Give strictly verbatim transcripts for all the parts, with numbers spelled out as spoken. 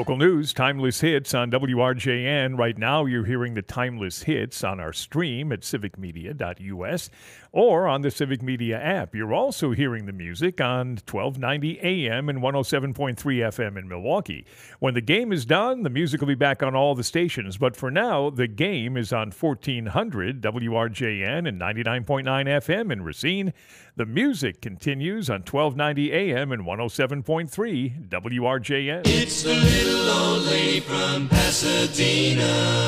Local news, Timeless Hits on W R J N. Right now, you're hearing the Timeless Hits on our stream at civic media dot U S or on the Civic Media app. You're also hearing the music on twelve ninety A M and one oh seven point three F M in Milwaukee. When the game is done, the music will be back on all the stations. But for now, the game is on fourteen hundred W R J N and ninety-nine point nine F M in Racine. The music continues on twelve ninety A M and one oh seven point three W R J N. It's the little old lady from Pasadena.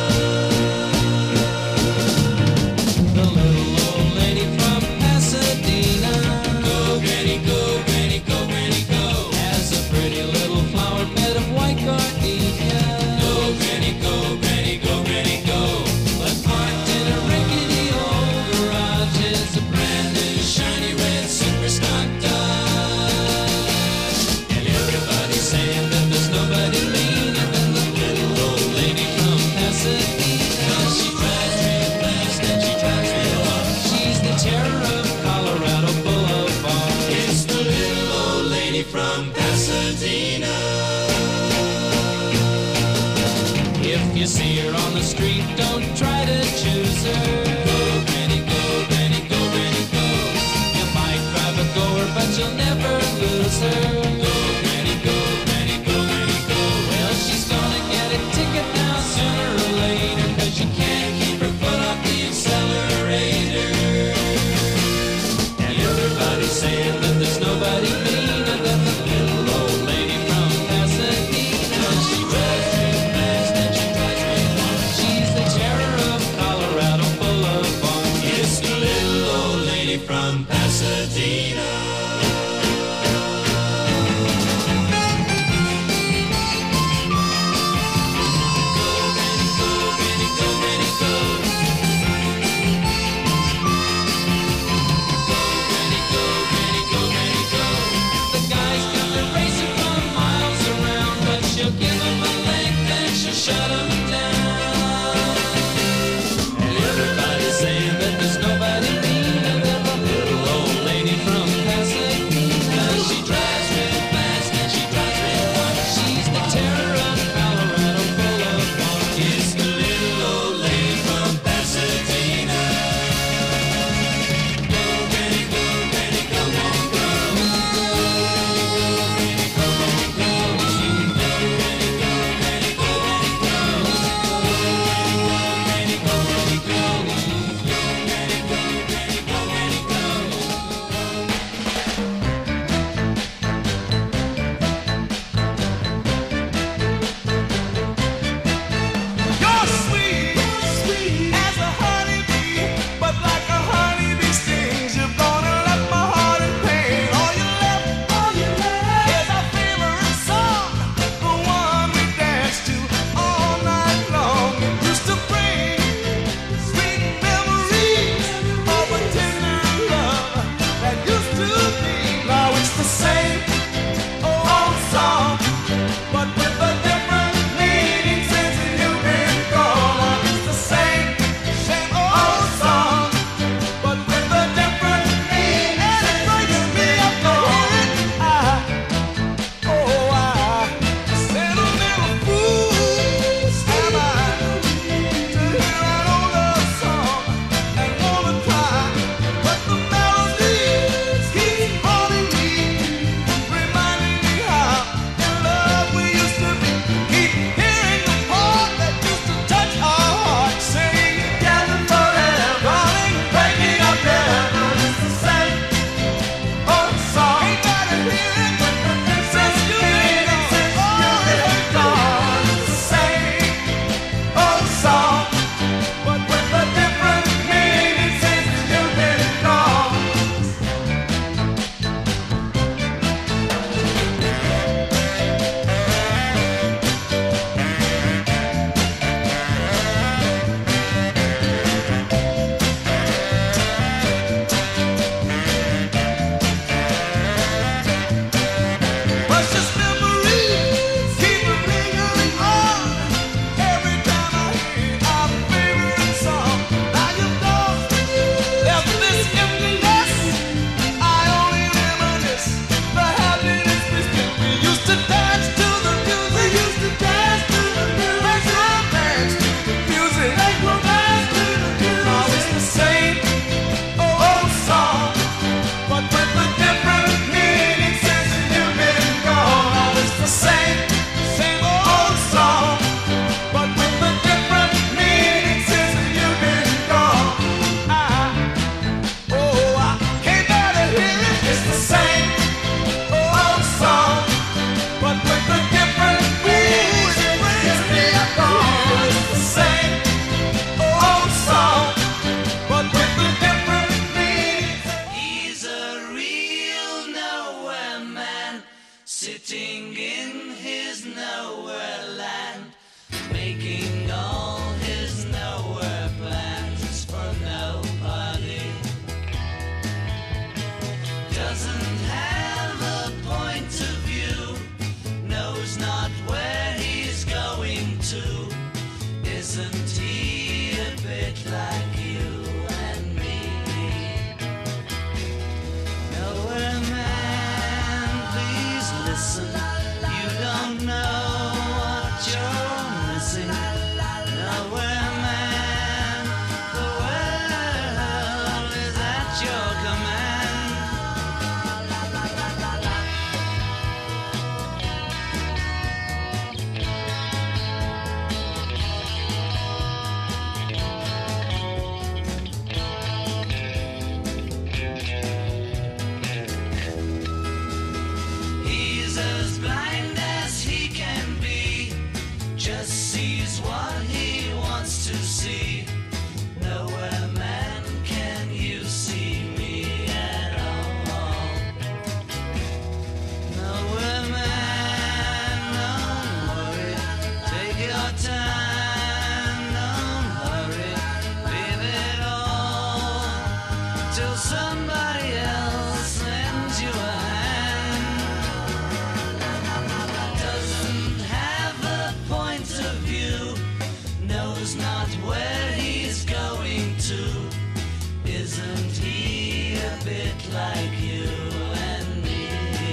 The little old lady from Pasadena. Go, granny, go, granny, go, granny, go. Has a pretty little flower bed of white gardenia. Go, granny, go, granny, go, granny, go. But parked in a rickety old garage is a brand new shiny red super stock Dodge. And everybody's saying that there's nobody meaner than the little old lady from Pasadena. She drives real fast and she drives real hard. She's the terror of Colorado Boulevard. It's the little old lady from Pasadena. If you see her on the street, don't try to choose her. Go, granny, go, granny, go, granny, go. You might drive a goer, but you'll never lose her. Go, granny, go, granny, go, granny, go. Well, she's gonna get a ticket now sooner or later, 'cause you can't keep her foot off the accelerator. And everybody's saying that there's nobody meaner than the little old lady from Pasadena. She drives real fast and she drives real hard. She's the terror of Colorado Boulevard. It's the little old lady from Pasadena. Shut 'em down. And everybody's saying that there's nobody meaner than the little old lady from somebody else lends you a hand. Doesn't have a point of view, knows not where he's going to. Isn't he a bit like you and me?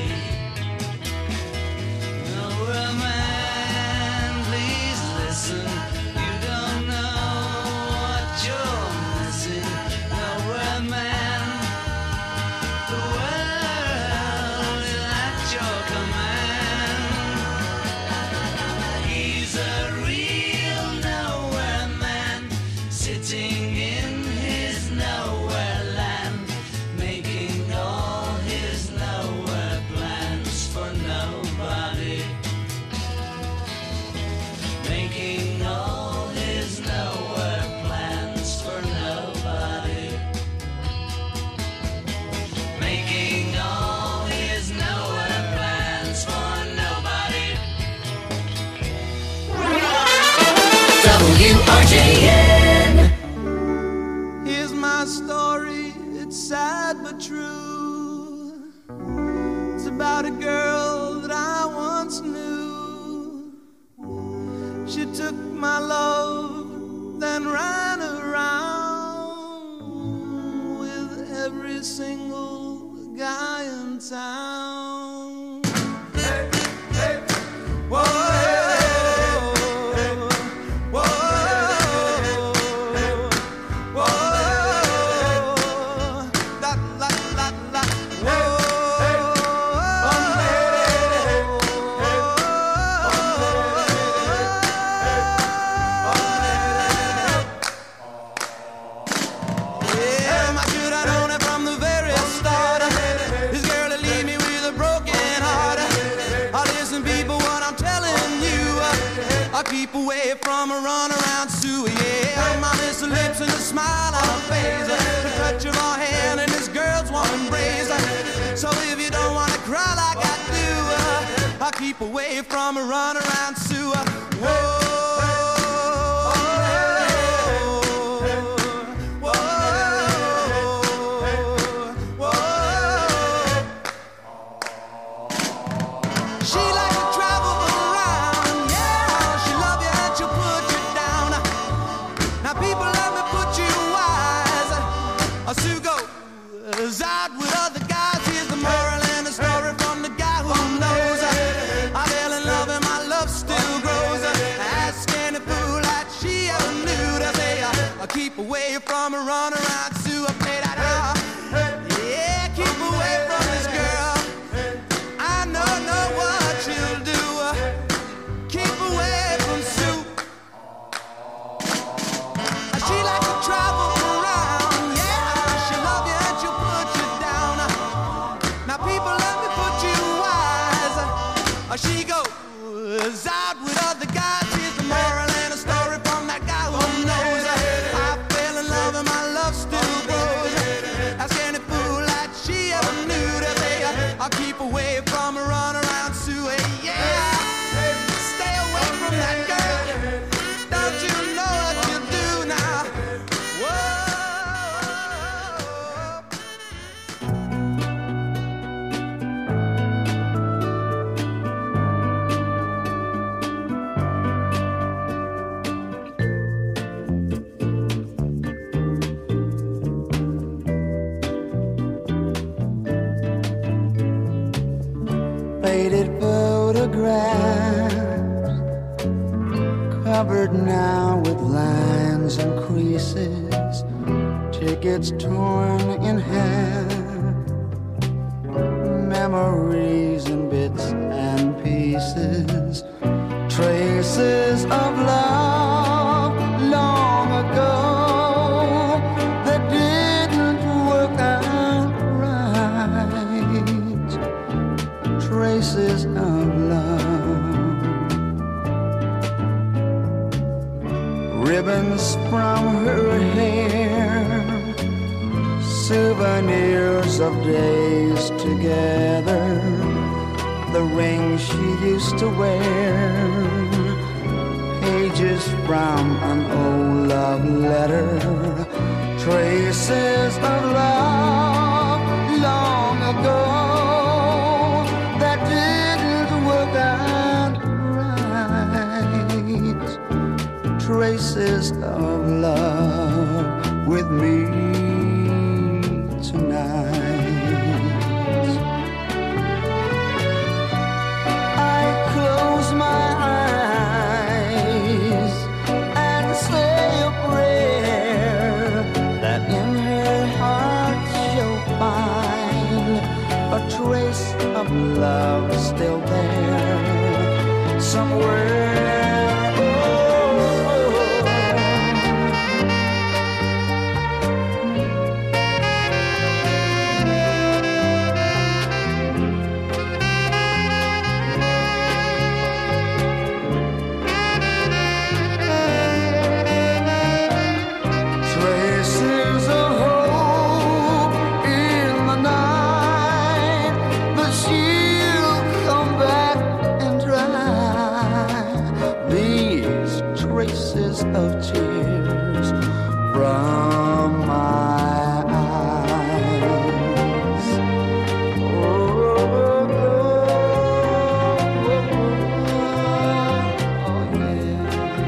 No, we're a man, please listen. You don't know what you're missing. No, we're a man. The world is at your command. He's a real nowhere man, sitting in his nowhere land, making all his nowhere plans for nobody. Making all his nowhere plans for nobody. Making all his nowhere plans for nobody. W R J N. Here's my story, it's sad but true. It's about a girl that I once knew. She took my love, then ran around with every single guy in town. Hey, hey, whoa, whoa, whoa, la, la, la, la, whoa. Yeah, I should have known it from the very start. This girl will leave me with a broken heart. Oh, listen, people, what I'm telling you, I'll keep away from a runaround Sue. Yeah, my miss her lips and a smile on her face, the touch of her hand and this girl's warm embrace. So if you don't wanna cry like I do, I'll keep away from a runaround Sue. Whoa. She likes to travel around, yeah. She love you and she'll put you down. Now people, let me put you wise. Sue goes out with other guys. Here's the moral and the story from the guy who knows. I fell in love and my love still grows. Ask any fool that she ever knew to say, I keep away from a runaround Sue. I play that out. Yeah, keep away from this girl. I know, know what you'll do. Keep away from Sue. She likes to travel around, yeah. She'll love you and she'll put you down. Now people, let me put you wise. She goes out with other guys. Here's the moral and a story from that guy who knows. I fell in love and my love still grows. Ask any fool that she ever knew to say, I'll keep away from a runaround Sue. Yeah, stay away from that girl. Don't you know what you do now? Whoa. Faded photographs, covered now with lines and creases, tickets torn in half, memories in bits and pieces, traces of love long ago that didn't work out right, traces of love, ribbons from her hair, souvenirs of days together, the ring she used to wear, pages from an old love letter, traces of love long ago that didn't work out right. Traces of love with me tonight. I close my eyes and say a prayer that in her heart she'll find a trace of love still there somewhere. Of tears from my eyes. Oh, oh, oh, oh, yeah.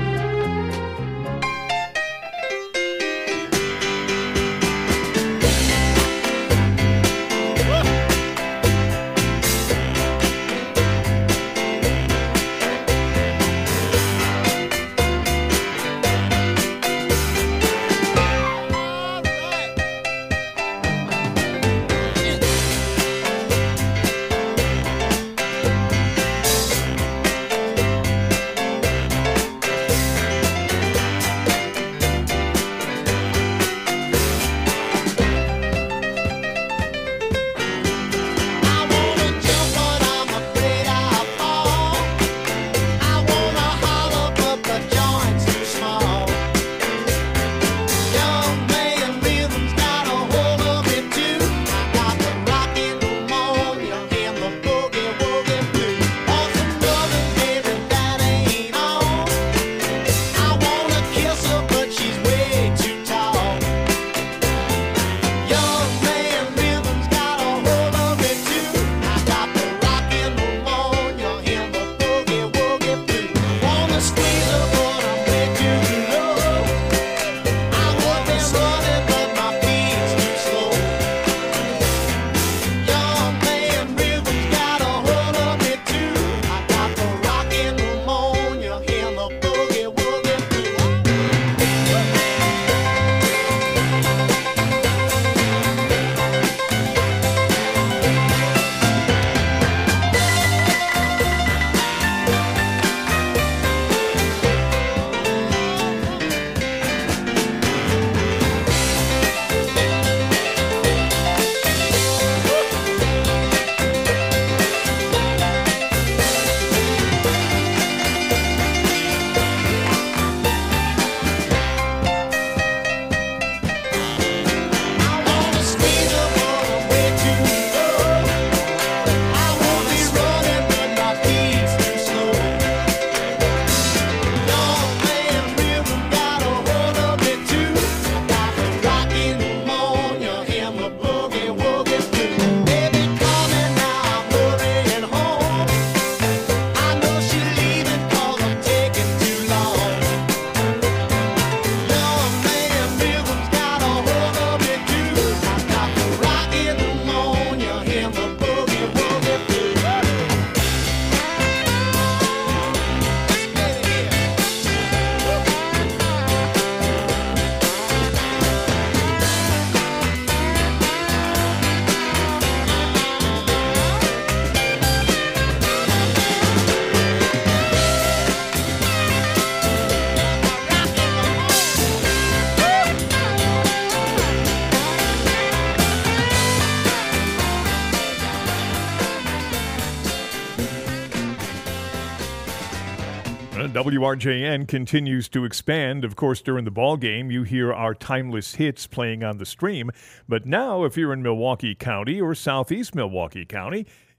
W R J N continues to expand. Of course, during the ball game, you hear our timeless hits playing on the stream. But now, if you're in Milwaukee County or southeast Milwaukee County,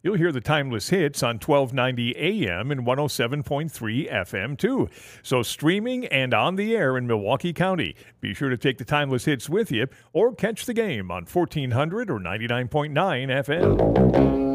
You'll hear the timeless hits on twelve ninety A M and one oh seven point three F M too. So streaming and on the air in Milwaukee County. Be sure to take the timeless hits with you or catch the game on fourteen hundred or ninety-nine point nine F M.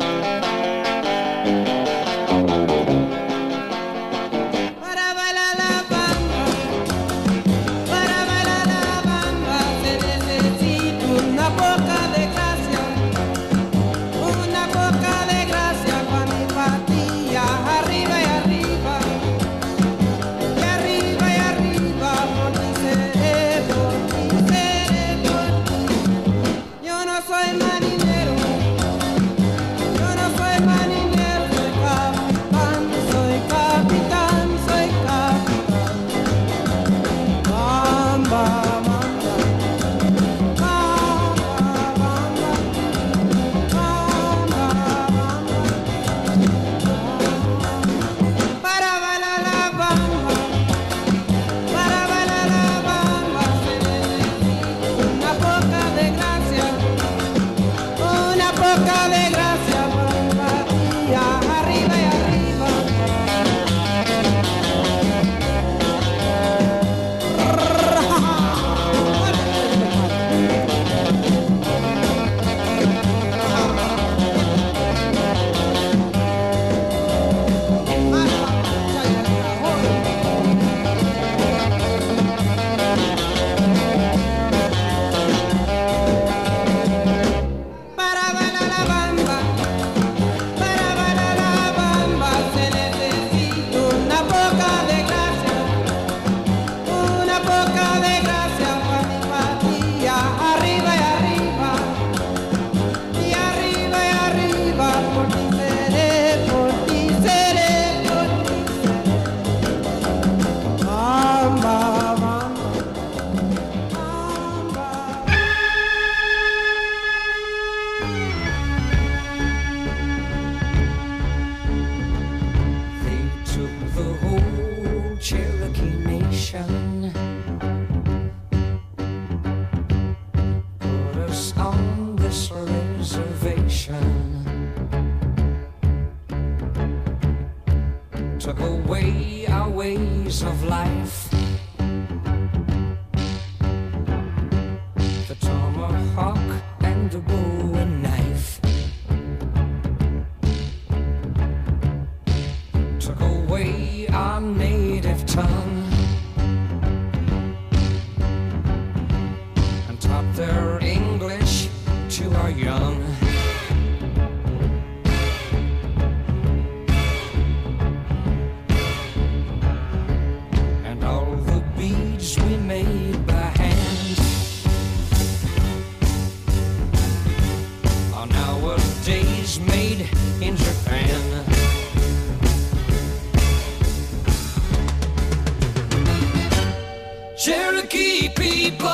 Cherokee people,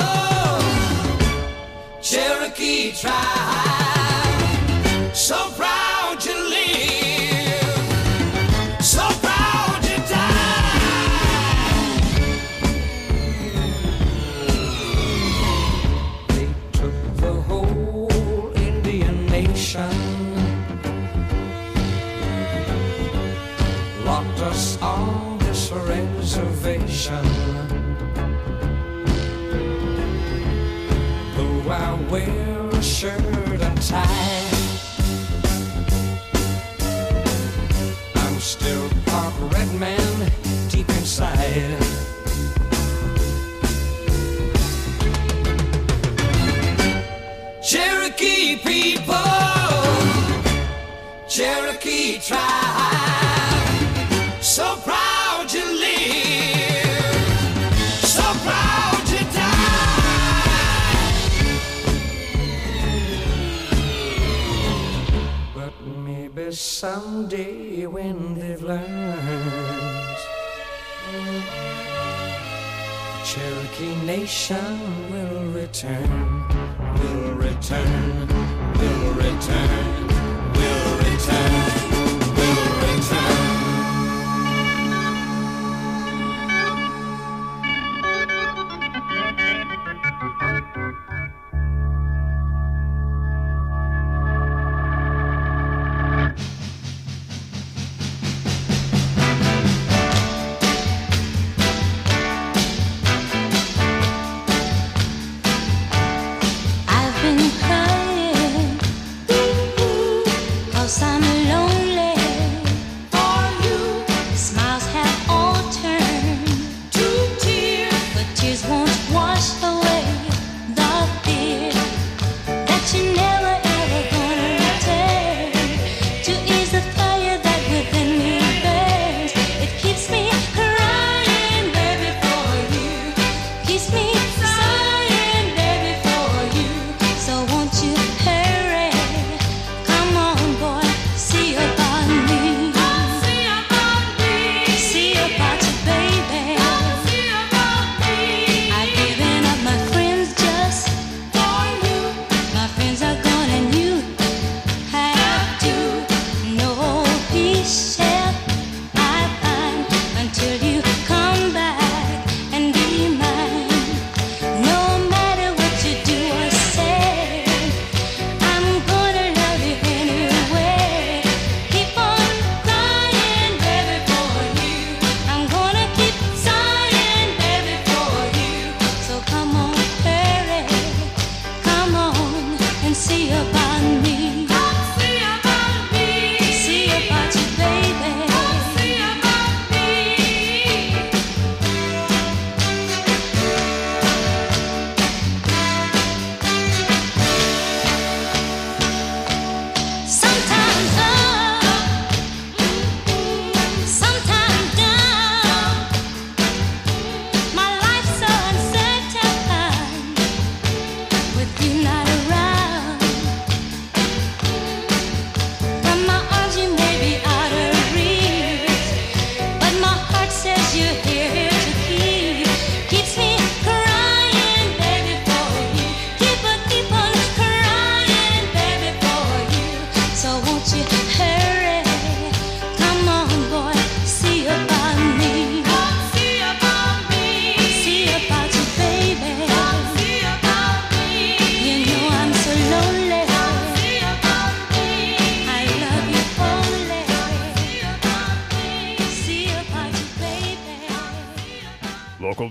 Cherokee tribe, so proud to live, so proud to die. They took the whole Indian nation, locked us on this reservation. I wear a shirt and tie, I'm still part red man deep inside. Cherokee people, Cherokee tribe, so proud to live, so proud to die. Maybe someday when they've learned, the Cherokee nation will return, will return, will return, will return, will return.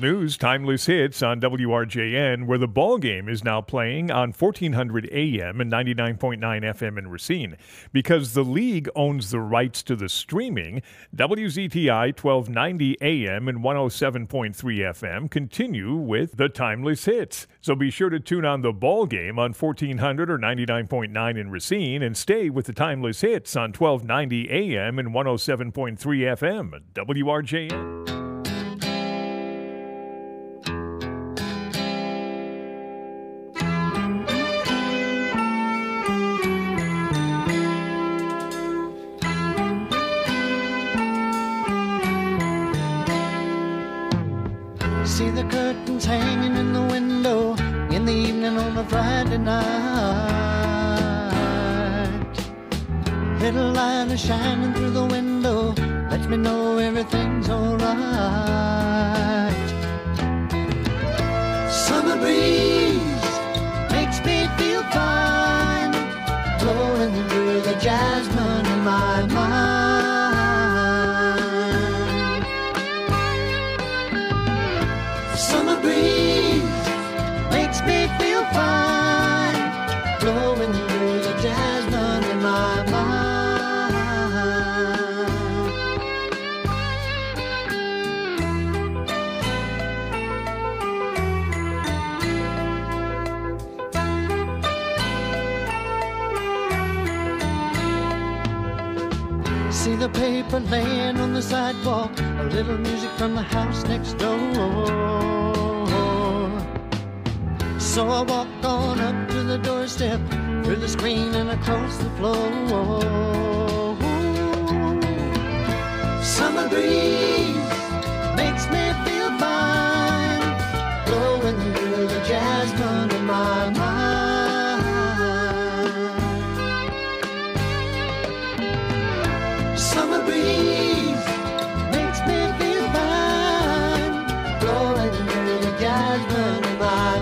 news, Timeless Hits on W R J N, where the ball game is now playing on fourteen hundred A M and ninety-nine point nine F M in Racine. Because the league owns the rights to the streaming, W Z T I twelve ninety A M and one oh seven point three F M continue with the Timeless Hits. So be sure to tune on the ball game on fourteen hundred or ninety-nine point nine in Racine and stay with the Timeless Hits on twelve ninety A M and one oh seven point three F M, W R J N. See the curtains hanging in the window in the evening on a Friday night. Little light is shining through the window, lets me know everything's alright. Summer breeze makes me feel fine, blowing through the jasmine in my mind. Summer breeze makes me feel fine, blowing through the jasmine in my mind. See the paper laying on the sidewalk, a little music from the house next door. So I walk on up to the doorstep, through the screen and across the floor. Summer breeze makes me feel fine, blowing through the jasmine in my mind. Summer breeze makes me feel fine, blowing through the jasmine in my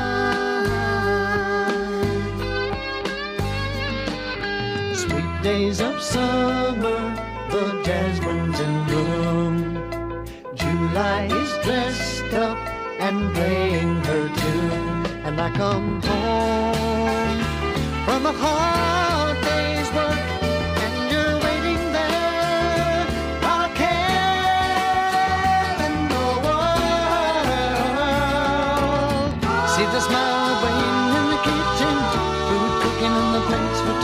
mind. Sweet days of summer, the jasmine's in bloom. July is dressed up and playing her tune, and I come home from a hard day's work, and you're waiting there, all care in the world. See the smile waiting in the kitchen, food cooking and the plates for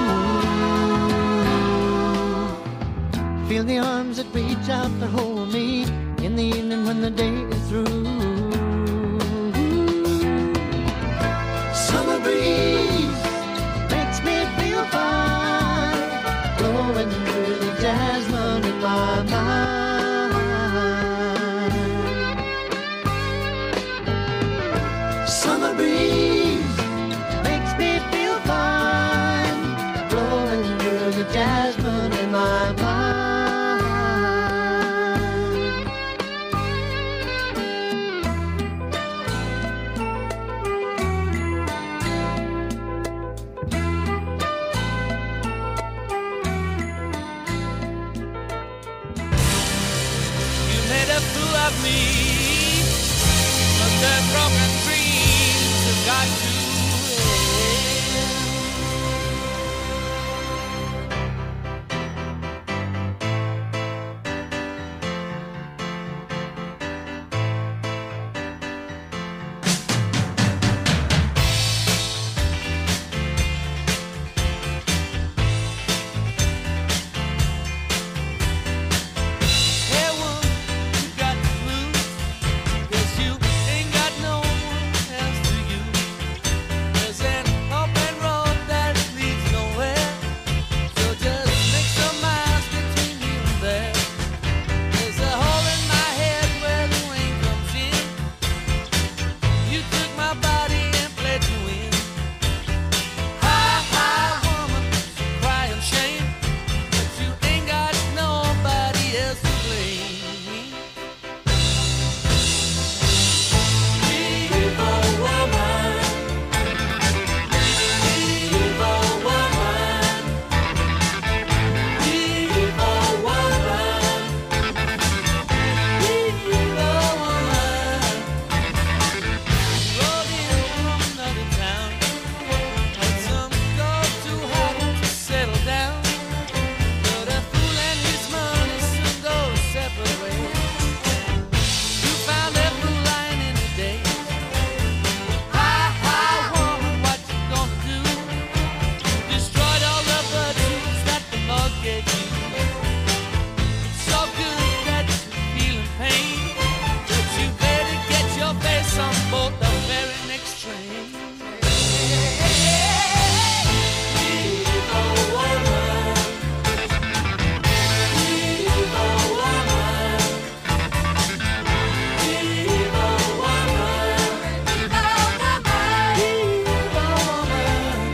two. Feel the arms that reach out to hold me in the evening when the day is through. Summer breeze makes me feel fine, blowing through the jasmine in my mind. Summer breeze makes me feel fine, blowing through the jasmine in my mind. You made a fool of me, but the broken dreams have got to end. Hey, woman, you got the blues, 'cause you ain't got no one else to use. So good that you're feeling pain, but you better get your face on board the very next train. Evil woman, evil woman, evil woman, evil woman.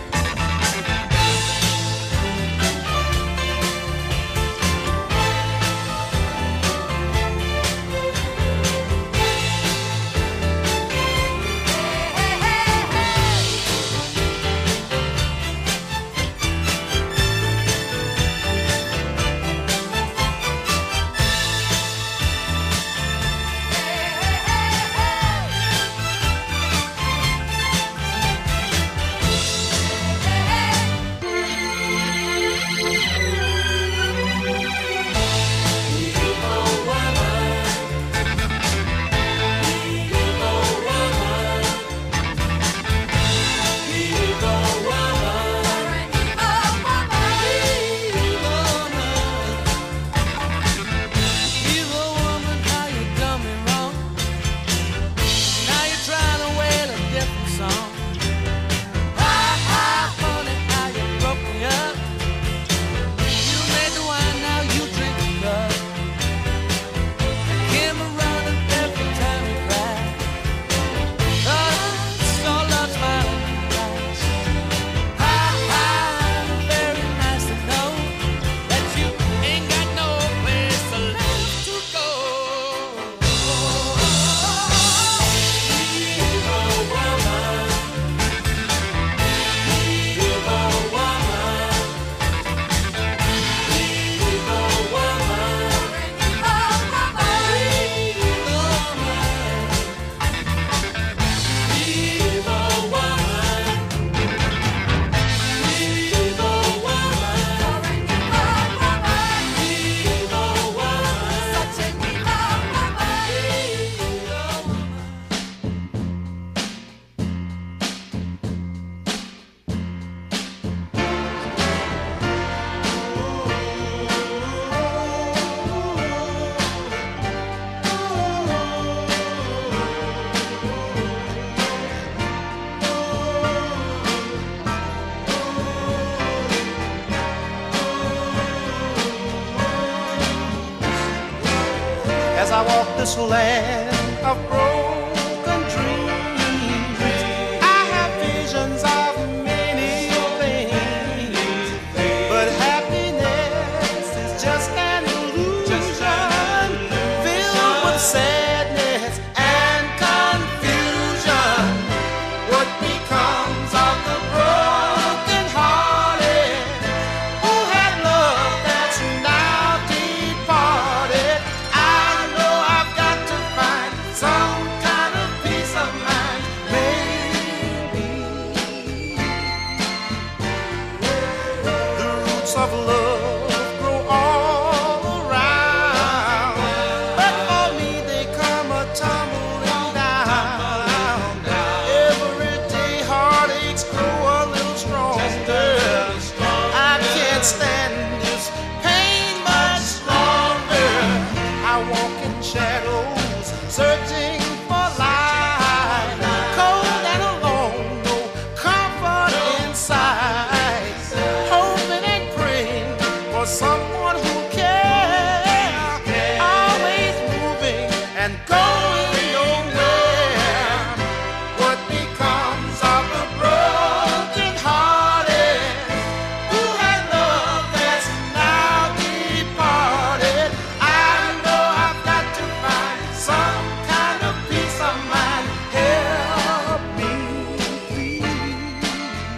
As I walk this land of broken dreams, I have visions of many things, but happiness is just an illusion filled with sadness and confusion. What becomes of the broken hearted who had love that's now departed? I know I've got to find some kind of peace of mind. Maybe the roots of love grow all around, but for me they come a tumbling down. Every day heartaches grow a little stronger. I can't stand this pain much longer. I walk in shadows, searching for light, cold and alone, no comfort inside, hoping and praying for someone who cares, always moving and going nowhere. What becomes of the broken hearted who had love that's now departed? I know I've got to find some kind of peace of mind. Help me, please.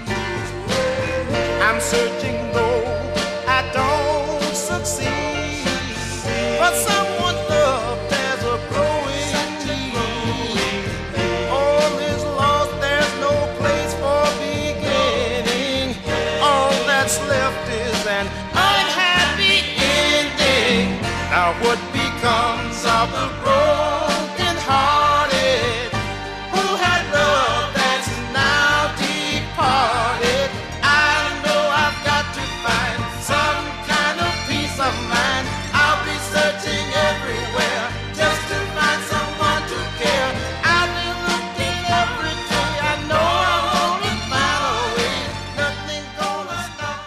I'm searching though I don't succeed, but someone's love there's a growing need. All is lost, there's no place for beginning. All that's left is an unhappy ending. Now what becomes of the broken hearted who had love that's now departed? I know I've got to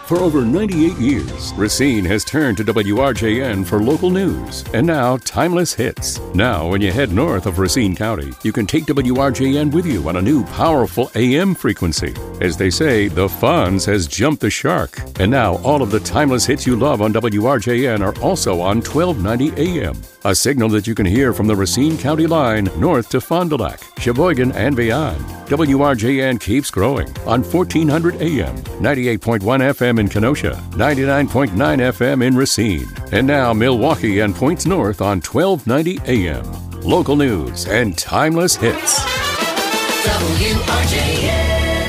For over ninety-eight years, Racine has turned to W R J N for local news and now timeless hits. Now, when you head north of Racine County, you can take W R J N with you on a new powerful A M frequency. As they say, the Fonz has jumped the shark. And now, all of the timeless hits you love on W R J N are also on twelve ninety A M, a signal that you can hear from the Racine County line north to Fond du Lac, Sheboygan, and beyond. W R J N keeps growing on fourteen hundred A M, ninety-eight point one F M in Kenosha, ninety-nine point nine F M in Racine, and now Milwaukee and points north on twelve ninety A M. Local news and timeless hits. W R J N.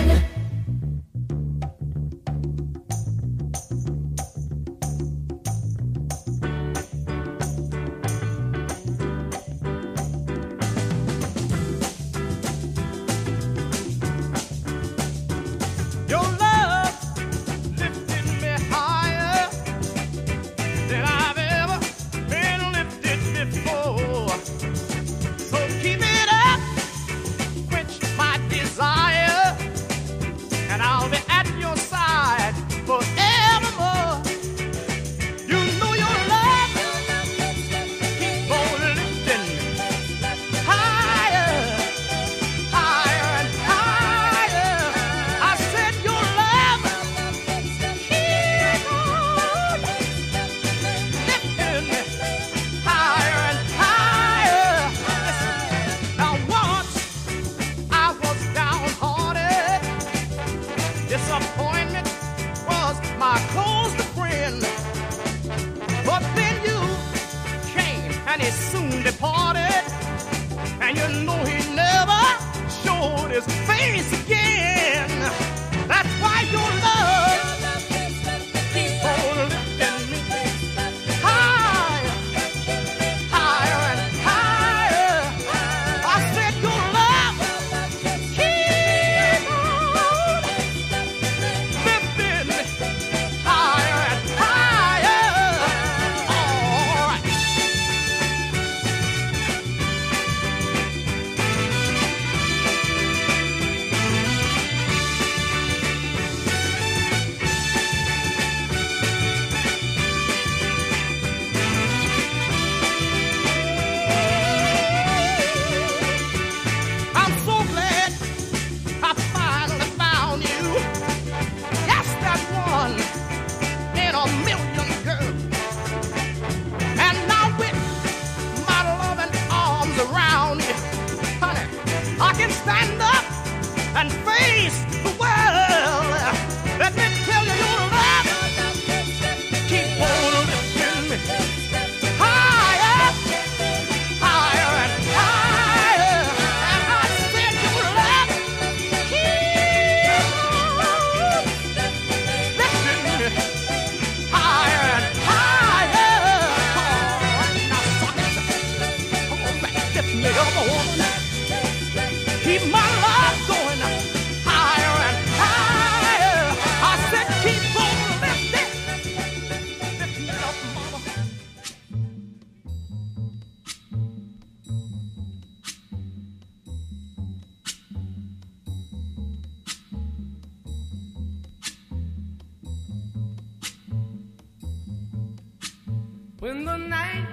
When the night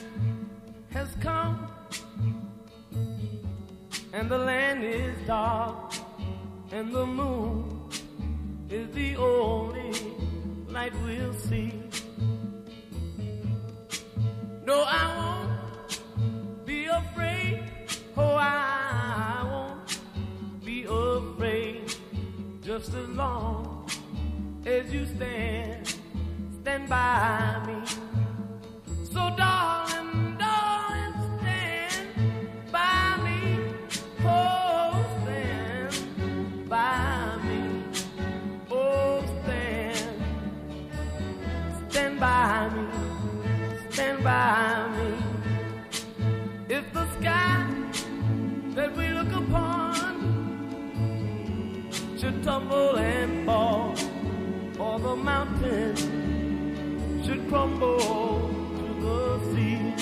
has come and the land is dark and the moon is the only light we'll see. No, I won't be afraid. Oh, I won't be afraid. Just as long as you stand, stand by me. So darling, darling, stand by me. Oh, stand by me. Oh, stand, stand by me. Stand by me. If the sky that we look upon should tumble and fall, or the mountain should crumble the sea,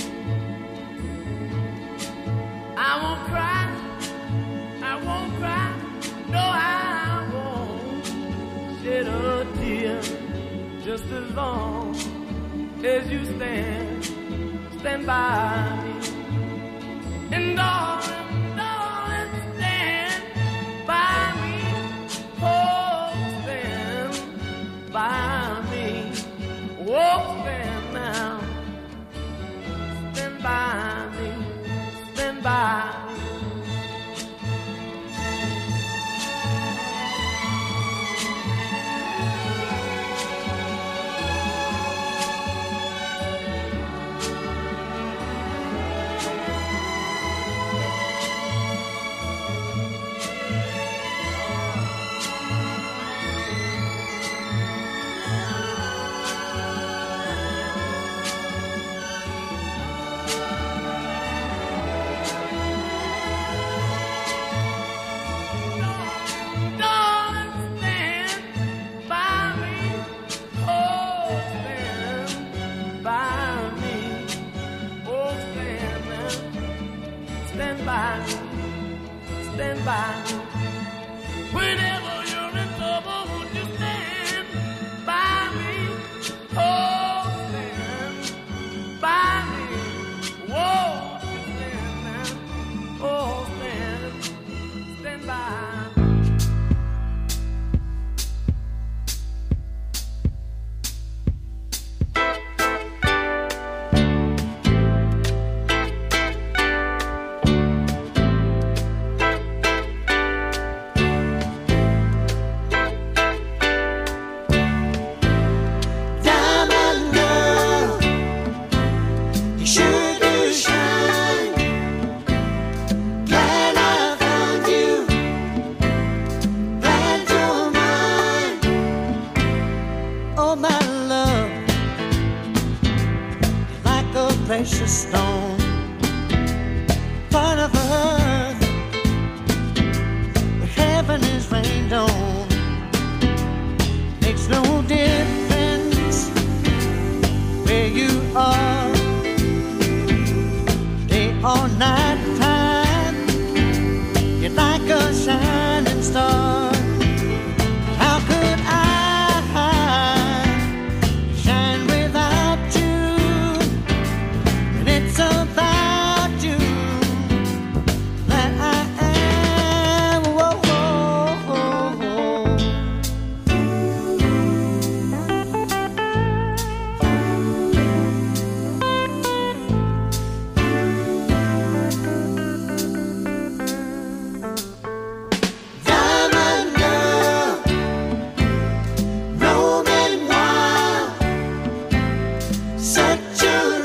I won't cry, I won't cry, no, I won't shed a tear. just as long as you stand, stand by me. And darling, darling, stand by me. Oh, stand by me. Oh, stand now. Stand by me. Stand by me. Stand by me. Whenever you're in trouble, won't you stand by me? Oh, stand by me. Whoa, stand now. Oh, stand, stand by me. Precious stone, part of earth, where heaven is rained on. Makes no difference where you are, day or night time. You're like a shining star. How could I shine without you? It's about you that I am. Whoa, whoa, whoa. Diamond girl, roaming wild, such a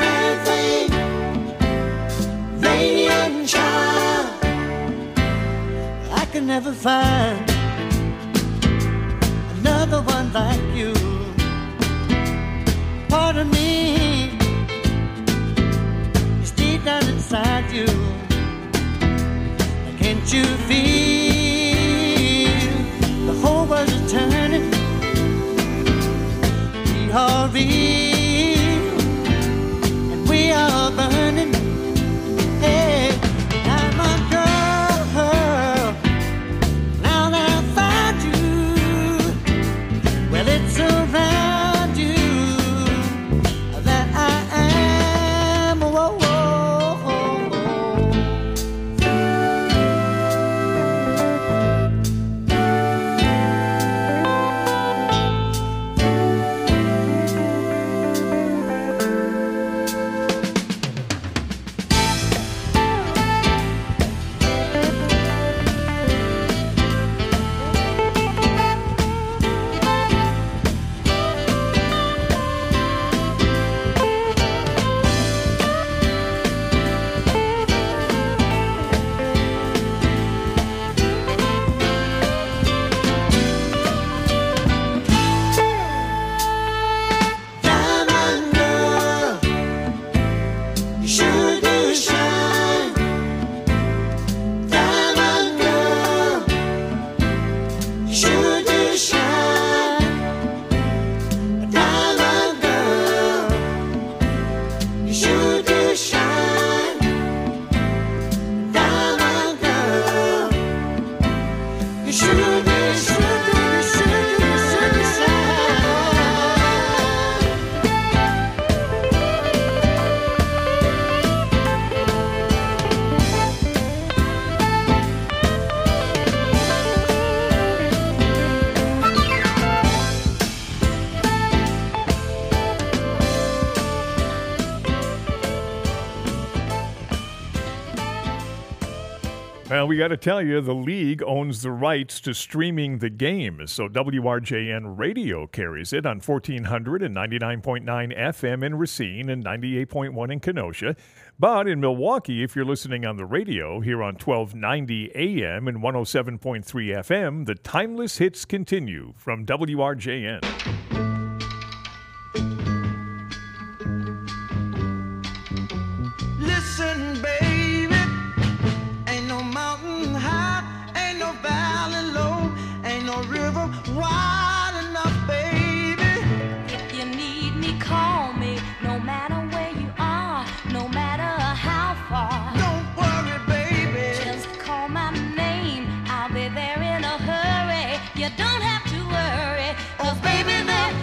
radiant child. I can never find another one like you. Part of me is deep down inside you. Can't you feel the whole world is turning? We are real and we are burning. Hey, diamond girl, now that I found you, well, it's around you that I am. Whoa, whoa, whoa. Well, we got to tell you, the league owns the rights to streaming the game, so W R J N Radio carries it on fourteen hundred and ninety-nine point nine F M in Racine and ninety-eight point one in Kenosha. But in Milwaukee, if you're listening on the radio here on twelve ninety A M and one oh seven point three F M, the timeless hits continue from W R J N. Listen, baby, ain't no mountain high, ain't no valley low, ain't no river wide enough, baby. If you need me, call me, no matter where you are, no matter how far. Don't worry, baby, Just call my name, I'll be there in a hurry. You don't have to worry, 'cause baby, there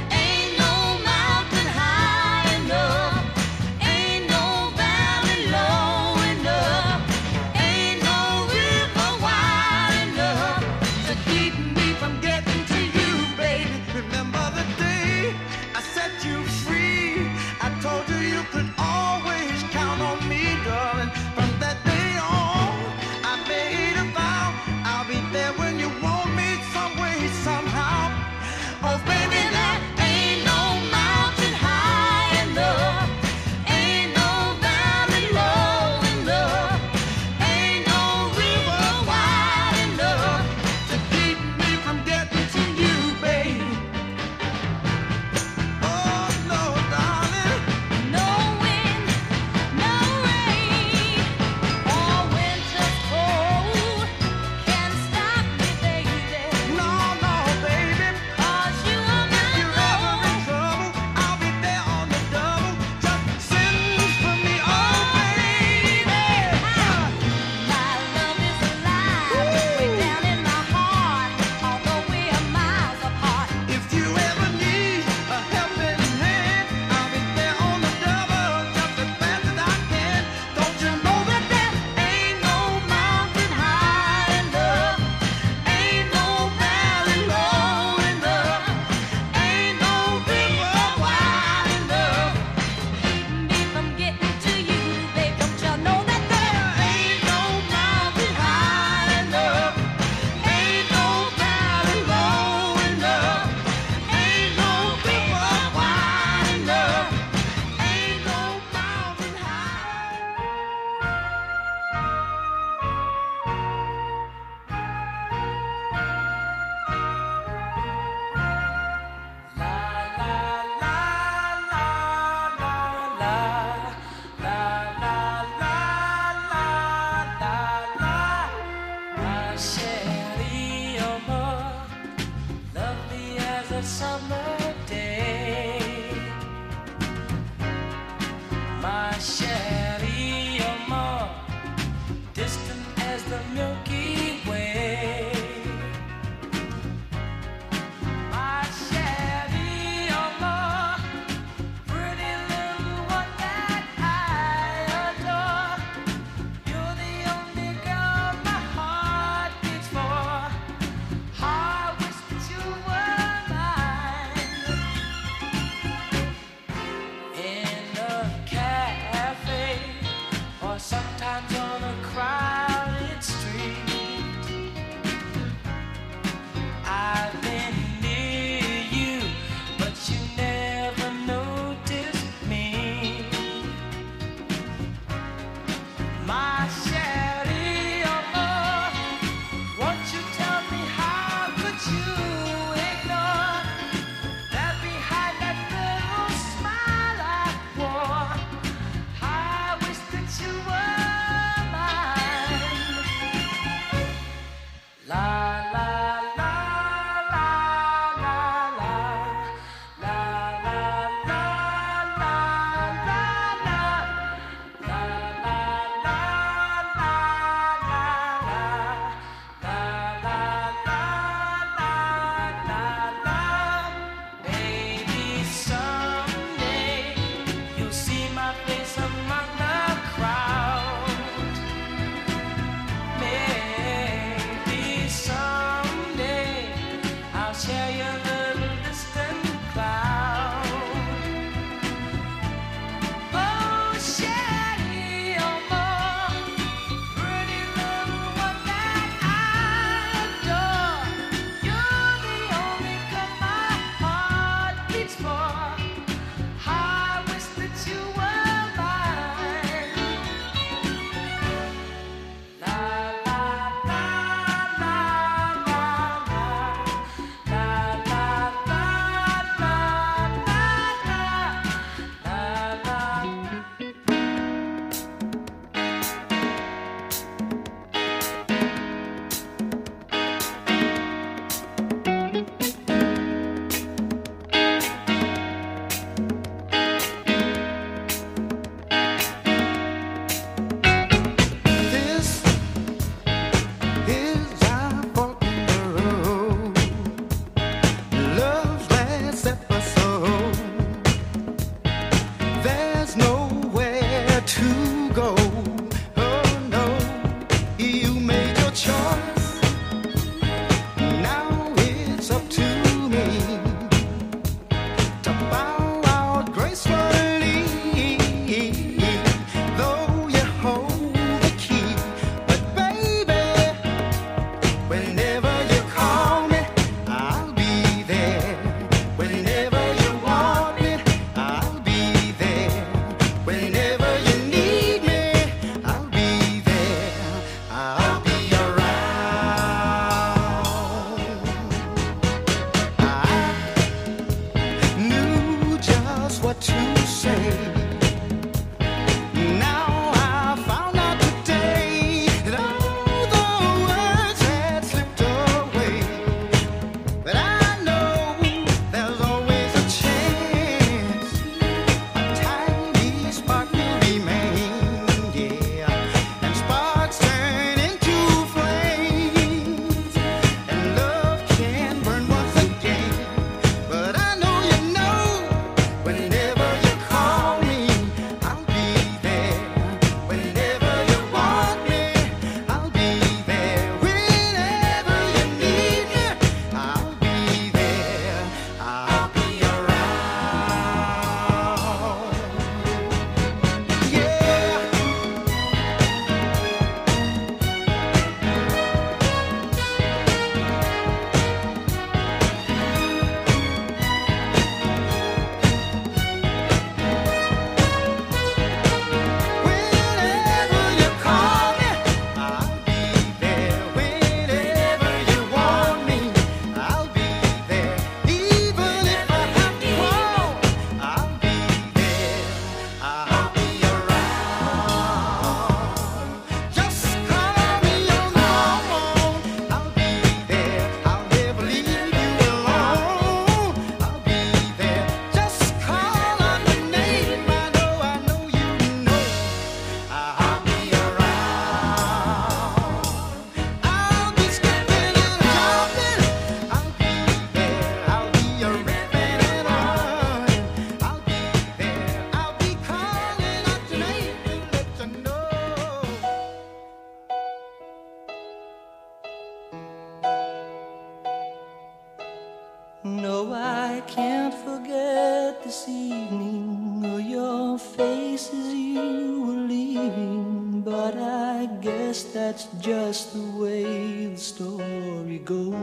forget this evening or your face as you were leaving, but I guess that's just the way the story goes.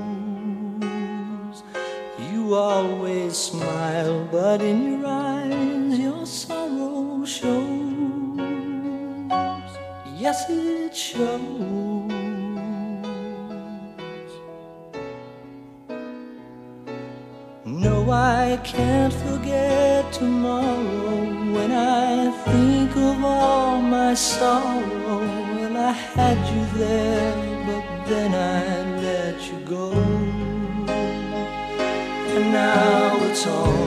You always smile, but in your eyes your sorrow shows. Yes, it shows. No, I can't forget tomorrow when I think of all my sorrow. Well, I had you there, but then I let you go. And now it's all